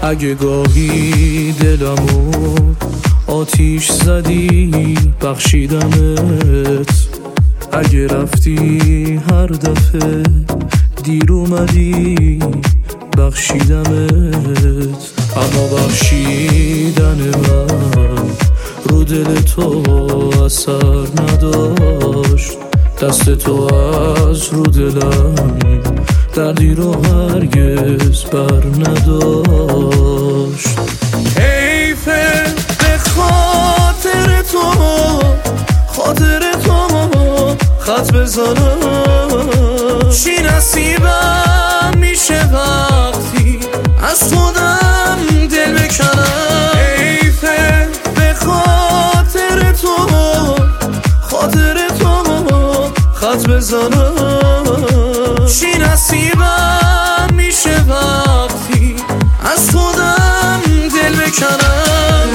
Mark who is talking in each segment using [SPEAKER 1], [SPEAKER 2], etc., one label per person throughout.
[SPEAKER 1] اگه گاهی دلمو آتیش زدی بخشیدمت، اگه رفتی هر دفعه دیر اومدی بخشیدمت. اما بخشیدن من رو دل تو اثر نداشت، دست تو از رو دلم دردی رو هرگز بر نداشت. حیفه به خاطر تو خط بزنم، چی نصیبم میشه وقتی از خودم دل بکنم. حیفه به خاطر تو خط بزنم، چی نصیبم میشه وقتی از خودم دل بکنم.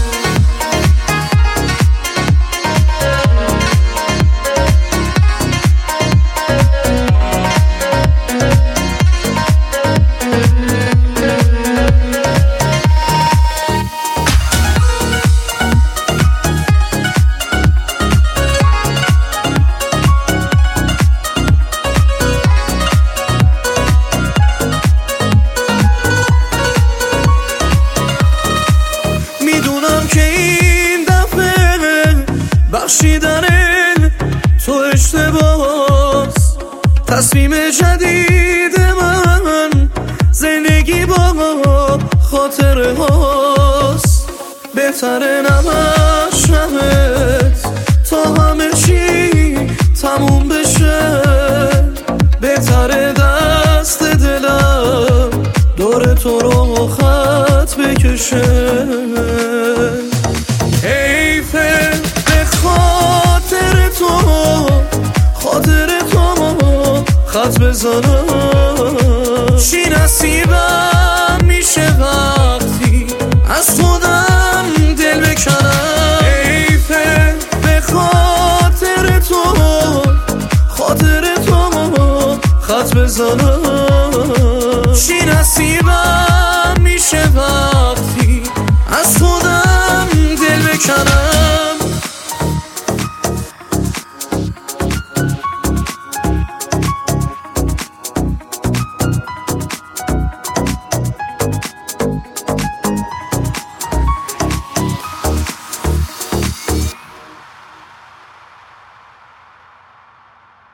[SPEAKER 1] بخشیدن تو اشتباس، تصمیم جدید من زندگی با خاطره هاست. بهتره نمشمت تا همه چی تموم بشه، بهتره دست دلم دور تو رو خط بکشه. حیفه خاطر تو خط بزنم، چی نصیبم میشه وقتی از خودم دل بکنم. حیفه به خاطر تو خط بزنم، چی نصیبم میشه وقتی از خودم دل بکنم.